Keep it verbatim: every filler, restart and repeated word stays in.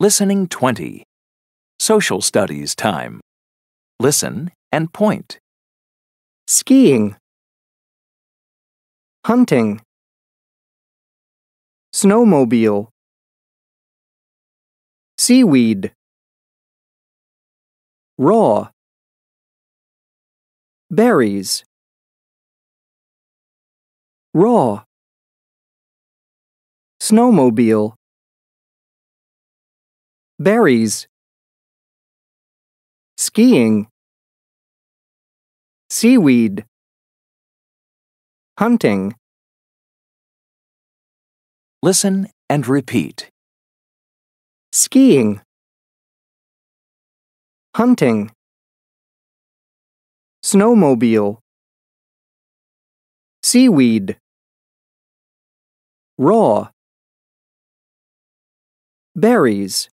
Listening twenty. Social studies time. Listen and point. Skiing, hunting, snowmobile, seaweed, raw, berries, raw, snowmobile, berries, skiing, seaweed, hunting. Listen and repeat. Skiing, hunting, snowmobile, seaweed, raw, berries.